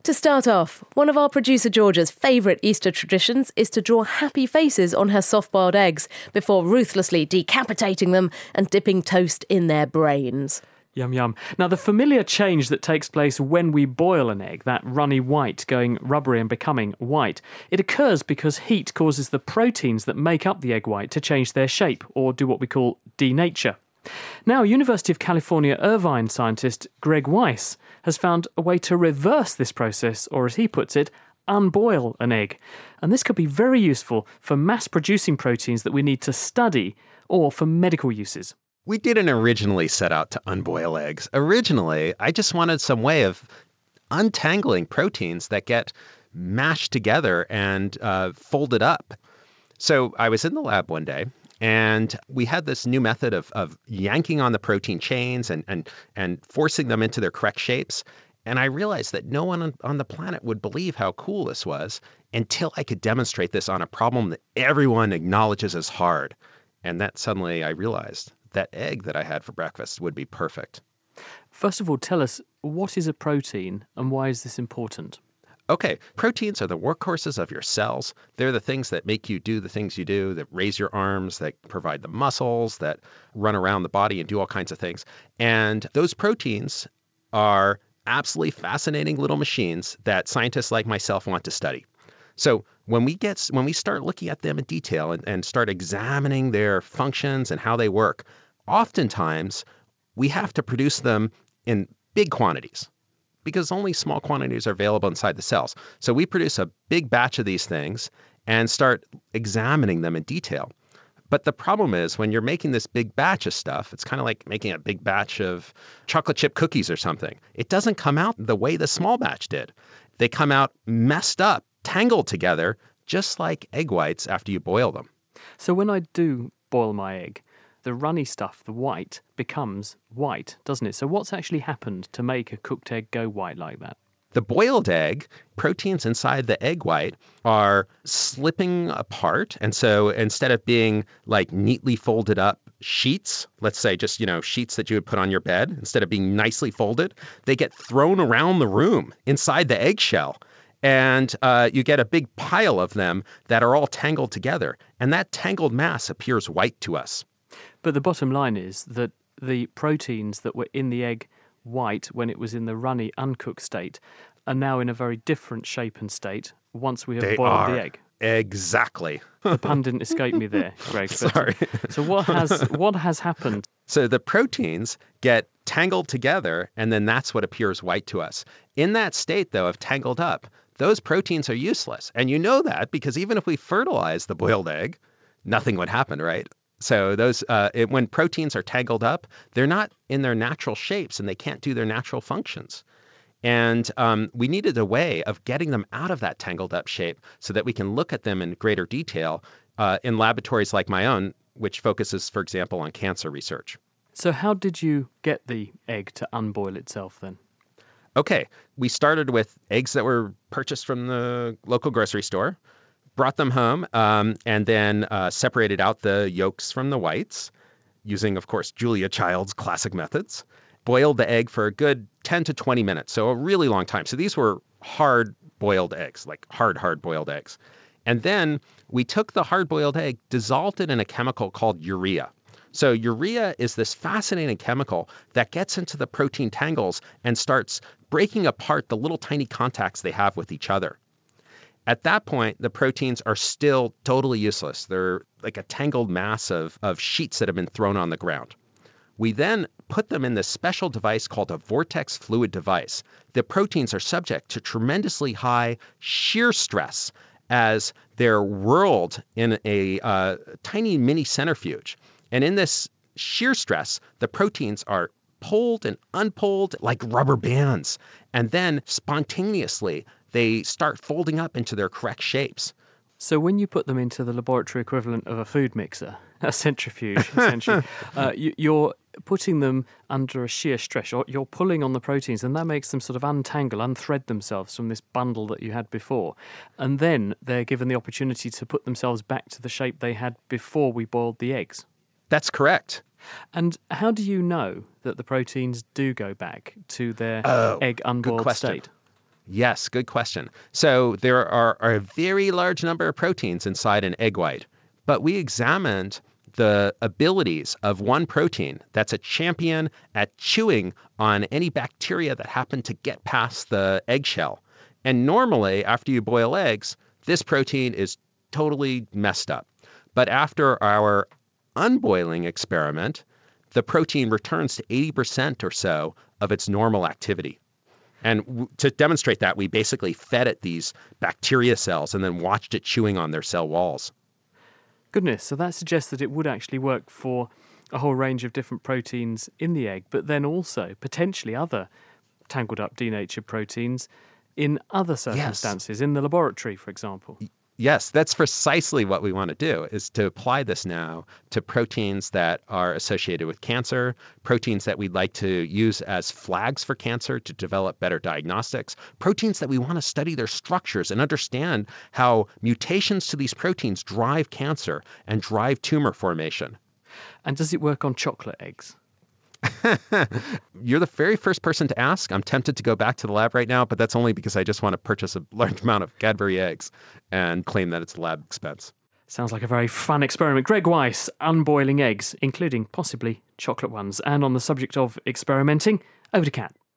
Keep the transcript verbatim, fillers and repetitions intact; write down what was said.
To start off, one of our producer Georgia's favourite Easter traditions is to draw happy faces on her soft-boiled eggs before ruthlessly decapitating them and dipping toast in their brains. Yum, yum. Now, the familiar change that takes place when we boil an egg, that runny white going rubbery and becoming white, it occurs because heat causes the proteins that make up the egg white to change their shape, or do what we call denature. Now, University of California, Irvine scientist Greg Weiss has found a way to reverse this process, or as he puts it, unboil an egg. And this could be very useful for mass-producing proteins that we need to study, or for medical uses. We didn't originally set out to unboil eggs. Originally, I just wanted some way of untangling proteins that get mashed together and uh, folded up. So I was in the lab one day, and we had this new method of, of yanking on the protein chains and, and, and forcing them into their correct shapes. And I realized that no one on the planet would believe how cool this was until I could demonstrate this on a problem that everyone acknowledges as hard. And that suddenly I realized that egg that I had for breakfast would be perfect. First of all, tell us, what is a protein and why is this important? Okay, proteins are the workhorses of your cells. They're the things that make you do the things you do, that raise your arms, that provide the muscles, that run around the body and do all kinds of things. And those proteins are absolutely fascinating little machines that scientists like myself want to study. So when we get when we start looking at them in detail and, and start examining their functions and how they work, oftentimes we have to produce them in big quantities, because only small quantities are available inside the cells. So we produce a big batch of these things and start examining them in detail. But the problem is when you're making this big batch of stuff, it's kind of like making a big batch of chocolate chip cookies or something. It doesn't come out the way the small batch did. They come out messed up, tangled together, just like egg whites after you boil them. So when I do boil my egg, the runny stuff, the white, becomes white, doesn't it? So what's actually happened to make a cooked egg go white like that? The boiled egg, proteins inside the egg white are slipping apart. And so instead of being like neatly folded up sheets, let's say just, you know, sheets that you would put on your bed, instead of being nicely folded, they get thrown around the room inside the eggshell. And uh, you get a big pile of them that are all tangled together. And that tangled mass appears white to us. But the bottom line is that the proteins that were in the egg white when it was in the runny, uncooked state are now in a very different shape and state once we have they boiled are. the egg. Exactly. The pun didn't escape me there, Greg. But, Sorry. So what has what has happened? So the proteins get tangled together, and then that's what appears white to us. In that state, though, of tangled up, those proteins are useless. And you know that because even if we fertilize the boiled egg, nothing would happen, right? So those uh, it, when proteins are tangled up, they're not in their natural shapes and they can't do their natural functions. And um, we needed a way of getting them out of that tangled up shape so that we can look at them in greater detail uh, in laboratories like my own, which focuses, for example, on cancer research. So how did you get the egg to unboil itself then? Okay, we started with eggs that were purchased from the local grocery store, brought them home, um, and then uh, separated out the yolks from the whites using, of course, Julia Child's classic methods. Boiled the egg for a good ten to twenty minutes, so a really long time. So these were hard-boiled eggs, like hard, hard-boiled eggs. And then we took the hard-boiled egg, dissolved it in a chemical called urea. So urea is this fascinating chemical that gets into the protein tangles and starts breaking apart the little tiny contacts they have with each other. At that point, the proteins are still totally useless. They're like a tangled mass of, of sheets that have been thrown on the ground. We then put them in this special device called a vortex fluid device. The proteins are subject to tremendously high shear stress as they're whirled in a uh, tiny mini centrifuge. And in this shear stress, the proteins are pulled and unpulled like rubber bands. And then spontaneously, they start folding up into their correct shapes. So when you put them into the laboratory equivalent of a food mixer, a centrifuge, essentially, uh, you, you're putting them under a shear stress. You're, you're pulling on the proteins, and that makes them sort of untangle, unthread themselves from this bundle that you had before. And then they're given the opportunity to put themselves back to the shape they had before we boiled the eggs. That's correct. And how do you know that the proteins do go back to their oh, egg good unboiled question. state? Yes, good question. So there are, are a very large number of proteins inside an egg white, but we examined the abilities of one protein that's a champion at chewing on any bacteria that happen to get past the eggshell. And normally, after you boil eggs, this protein is totally messed up. But after our unboiling experiment, the protein returns to eighty percent or so of its normal activity. And w- to demonstrate that, we basically fed it these bacteria cells and then watched it chewing on their cell walls. Goodness, so that suggests that it would actually work for a whole range of different proteins in the egg, but then also potentially other tangled up denatured proteins in other circumstances, yes. in the laboratory, for example. Yes, that's precisely what we want to do, is to apply this now to proteins that are associated with cancer, proteins that we'd like to use as flags for cancer to develop better diagnostics, proteins that we want to study their structures and understand how mutations to these proteins drive cancer and drive tumor formation. And does it work on chocolate eggs? You're the very first person to ask. I'm tempted to go back to the lab right now, but that's only because I just want to purchase a large amount of Cadbury eggs and claim that it's a lab expense. Sounds like a very fun experiment. Greg Weiss, unboiling eggs, including possibly chocolate ones. And on the subject of experimenting, over to Kat.